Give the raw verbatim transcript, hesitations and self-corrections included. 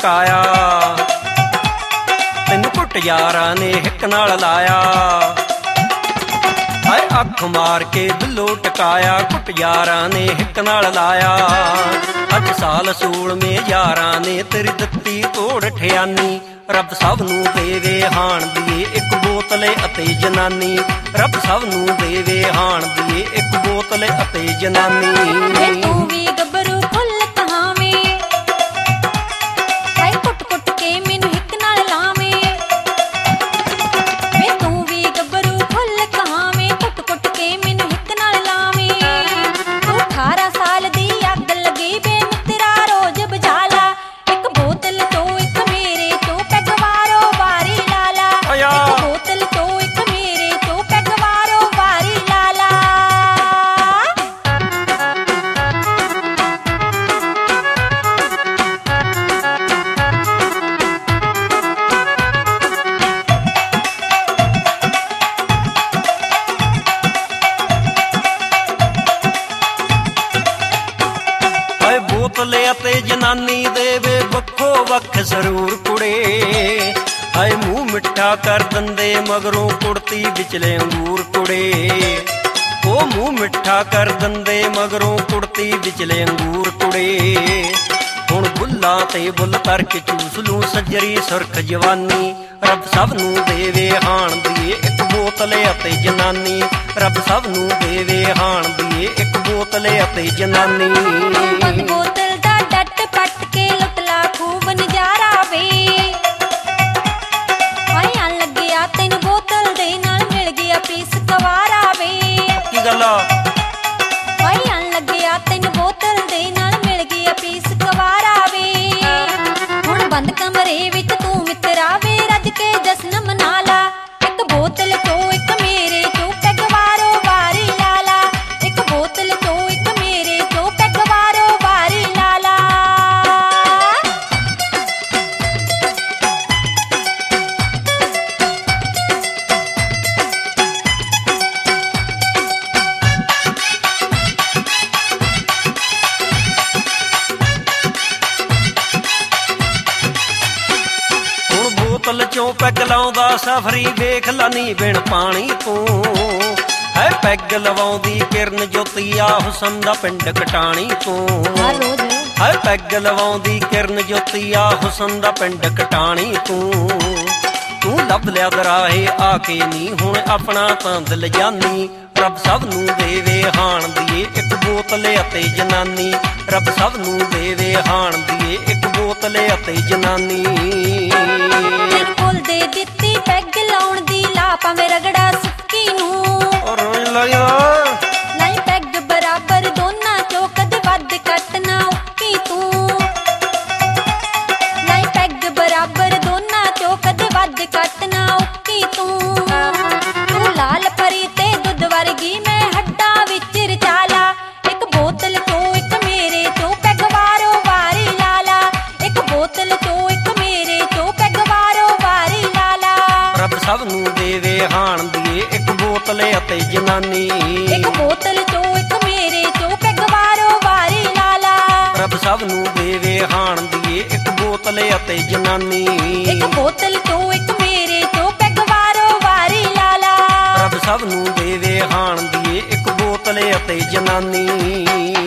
ਟਕਾਇਆ, ਤੈਨੂੰ ਘੁੱਟ ਯਾਰਾਂ ਨੇ ਹਿੱਕ ਨਾਲ ਲਾਇਆ। ਹਾਏ ਅੱਖ ਮਾਰ ਕੇ ਦਿਲੋਂ ਟਕਾਇਆ, ਘੁੱਟ ਯਾਰਾਂ ਨੇ ਹਿੱਕ ਨਾਲ ਲਾਇਆ। ਅੱਜ ਸਾਲ ਸੂਲਵੇਂ ਯਾਰਾਂ ਨੇ ਤੇਰੀ ਦਿੱਤੀ ਤੋੜ ਠਿਆਨੀ। ਰੱਬ ਸਭ ਨੂੰ ਦੇਵੇ ਹਾਣ ਦੀਏ ਇੱਕ ਬੋਤਲ ਅਤੇ ਜਨਾਨੀ। ਰੱਬ ਸਭ ਨੂੰ ਦੇਵੇ ਹਾਣ ਦੀਏ ਇੱਕ ਬੋਤਲ ਅਤੇ ਜਨਾਨੀ। ਤੂੰ ਵੀ ਗੱਭਰੂ ਫੁੱਲ ਕਹਾਵੇਂ, ਹਾਏ ਕੁੱਟ ਕੁੱਟ ਕੇ ਮੈਨੂੰ ਹਿੱਕ ਨਾਲ ਲਾਵੇਂ। ਵੇ ਤੂੰ ਵੀ ਗੱਭਰੂ ਫੁੱਲ ਕਹਾਵੇਂ, ਕੁੱਟ ਕੁੱਟ ਕੇ ਮੈਨੂੰ ਹਿੱਕ ਨਾਲ ਲਾਵੇਂ। ਤੂੰ ਅਠਾਰਾਂ ਸਾਲ ਦੀ ਅੱਗ ਲੱਗੀ ਬੇ ਮਿੱਤਰਾ ਰੋਜ਼ ਬੁਝਾ ਲਾ। ਇੱਕ ਬੋਤਲ ਤੋਂ ਇੱਕ ਮੇਰੇ ਤੋਂ ਪੈਗ ਵਾਰੋ ਵਾਰੀ ਲਾ ਲਾ। ਇੱਕ ਬੋਤਲ ਤੋਂ ਇੱਕ ਮੇਰੇ ਤੋਂ ਪੈਗ ਵਾਰੋ ਵਾਰੀ ਲਾ ਲਾ। ਬੋਤਲ ਅਤੇ ਜਨਾਨੀ ਦੇਵੇ ਵੱਖੋ ਵੱਖ ਜ਼ਰੂਰ ਕੁੜੇ। ਹਾਏ ਮੂੰਹ ਮਿੱਠਾ ਕਰ ਦਿੰਦੇ ਮਗਰੋਂ ਕੁੜਤੀ ਵਿਚਲੇ ਅੰਗੂਰ ਕੁੜੇ। ਉਹ ਮੂੰਹ ਮਿੱਠਾ ਕਰ ਦਿੰਦੇ ਮਗਰੋਂ ਕੁੜਤੀ ਵਿਚਲੇ ਅੰਗੂਰ ਕੁੜੇ। ਹੁਣ ਬੁੱਲਾਂ ਤੇ ਬੁੱਲ ਕਰਕੇ ਚੂਸ ਲੂੰ ਸੱਜਰੀ ਸੁਰਖ ਜਵਾਨੀ। ਰੱਬ ਸਭ ਨੂੰ ਦੇਵੇ ਹਾਣ ਦੀਏ ਇੱਕ ਬੋਤਲ ਅਤੇ ਜਨਾਨੀ। ਰੱਬ ਸਭ ਨੂੰ ਦੇਵੇ ਹਾਣ ਦੀਏ ਇੱਕ ਬੋਤਲ ਅਤੇ ਜਨਾਨੀ। ਬੋਤਲ ਦਾ ਡੱਟ ਪੱਟ ਕੇ ਲੁੱਟ ਲਾ ਖੂਬ ਨਜ਼ਾਰਾ ਵੇ। ਹਾਏ ਲੱਗਿਆ ਤੈਨੂੰ ਬੋਤਲ ਦੇ ਨਾਲ ਮਿਲ ਗਿਆ ਪੀਸ ਕਵਾਰਾ ਵੇ। ਕੀ ਗੱਲ ਆ? ਹਾਏ ਲੱਗਿਆ ਤੈਨੂੰ ਬੋਤਲ ਦੇ ਨਾਲ ਮਿਲ ਗਿਆ ਪੀਸ ਕਵਾਰਾ ਵੇ। ਹੁਣ ਬੰਦ ਕਮਰੇ ਵਿੱਚ ਤੂੰ ਮਿੱਤਰਾ ਵੇ ਰੱਜ ਕੇ ਜਸ਼ਨ ਮਨਾ ਲਾ। ਇੱਕ ਬੋਤਲ ਤੋਂ ਇੱਕ ਮੇਰੇ ਤੋਂ ਪੈਗ ਵਾਰੋ ਵਾਰੀ ਲਾ ਲਾ। ਇੱਕ ਬੋਤਲ ਤੋਂ ਇੱਕ ਮੇਰੇ ਤੋਂ ਪੈਗ ਵਾਰੋ ਵਾਰੀ ਲਾ ਲਾ। ਹੁਣ ਬੋਤਲ ਚੋਂ ਪੈਗ ਲਾਉਂਦਾ ਸਫਰੀ ਵੇਖ ਲਾਨੀ ਬਿਨ ਪਾਣੀ ਤੂੰ। ਹੈ ਪੈਗ ਲਵਾਉਂਦੀ ਕਿਰਨ ਜੋਤੀ ਆ ਹੁਸਨ ਦਾ ਪਿੰਡ ਕਟਾਣੀ ਤੂੰ। ਹੈ ਪੈਗ ਲਵਾਉਂਦੀ ਕਿਰਨ ਜੋਤੀ ਆ ਹੁਸਨ ਦਾ ਪਿੰਡ ਕਟਾਣੀ ਤੂੰ। ਤੂੰ ਲੱਭ ਲਿਆ ਦਰਾਹੇ ਆ ਕੇ ਨੀ ਹੁਣ ਆਪਣਾ ਤਾਂ ਦਿਲ ਜਾਨੀ। ਰੱਬ ਸਭ ਨੂੰ ਦੇਵੇ ਹਾਣ ਦੀਏ ਇੱਕ ਬੋਤਲ ਅਤੇ ਜਨਾਨੀ। ਰੱਬ ਸਭ ਨੂੰ ਦੇਵੇ ਹਾਣ ਦੀਏ ਇੱਕ ਬੋਤਲ ਅਤੇ ਜਨਾਨੀ। ਤੈਨੂੰ ਫੁੱਲ ਦੇ ਦਿੱਤੀ ਪੈਗ ਲਾਉਣ ਦੀ ਲਾ ਭਾਵੇਂ ਰਗੜਾ ਸੁੱਕੀ ਨੂੰ। ਰੋਜ਼ ਲਾਇਆ ਨਹੀਂ ਪੈਗ ਬਰਾਬਰ ਦੋਨਾਂ ਚੋਂ ਕਦੇ ਵੱਧ ਘੱਟ ਨਾ ਉੱਕੀ ਤੂੰ। ਨਹੀਂ ਪੈਗ ਬਰਾਬਰ ਦੋਨਾਂ ਚੋਂ ਕਦੇ ਵੱਧ ਘੱਟ ਨਾ ਉੱਕੀ ਤੂੰ। ਤੂੰ ਲਾਲ ਪਰੀ ਤੇ ਦੁੱਧ ਵਰਗੀ ਮੈਂ ਹੱਡਾਂ ਵਿੱਚ ਰਚਾ ਲਾ। ਇੱਕ ਬੋਤਲ ਤੋਂ ਇੱਕ ਮੇਰੇ ਤੋਂ ਪੈਗ ਵਾਰੋ ਵਾਰੀ ਲਾ ਲਾ। ਇੱਕ ਬੋਤਲ ਤੋਂ ਇੱਕ ਮੇਰੇ ਤੋਂ ਪੈਗ ਵਾਰੋ ਵਾਰੀ ਲਾ ਲਾ। ਰੱਬ ਸਭ ਨੂੰ ਦੇਵੇ ਹਾਣ ਦੀਏ ਇੱਕ ਬੋਤਲ ਅਤੇ ਜਨਾਨੀ। ਇੱਕ ਬੋਤਲ ਤੋਂ ਇੱਕ ਮੇਰੇ ਤੋਂ ਪੈਗ ਵਾਰੋ ਵਾਰੀ ਲਾ ਲਾ। ਰੱਬ ਸਭ ਨੂੰ ਦੇਵੇ ਹਾਣ ਦੀਏ ਇੱਕ ਬੋਤਲ ਅਤੇ ਜਨਾਨੀ। ਇੱਕ ਬੋਤਲ ਤੋਂ ਇੱਕ ਮੇਰੇ ਤੋਂ ਪੈਗ ਵਾਰੋ ਵਾਰੀ ਲਾ ਲਾ। ਰੱਬ ਸਭ ਨੂੰ ਦੇਵੇ ਹਾਣ ਦੀਏ ਇੱਕ ਬੋਤਲ ਅਤੇ ਜਨਾਨੀ।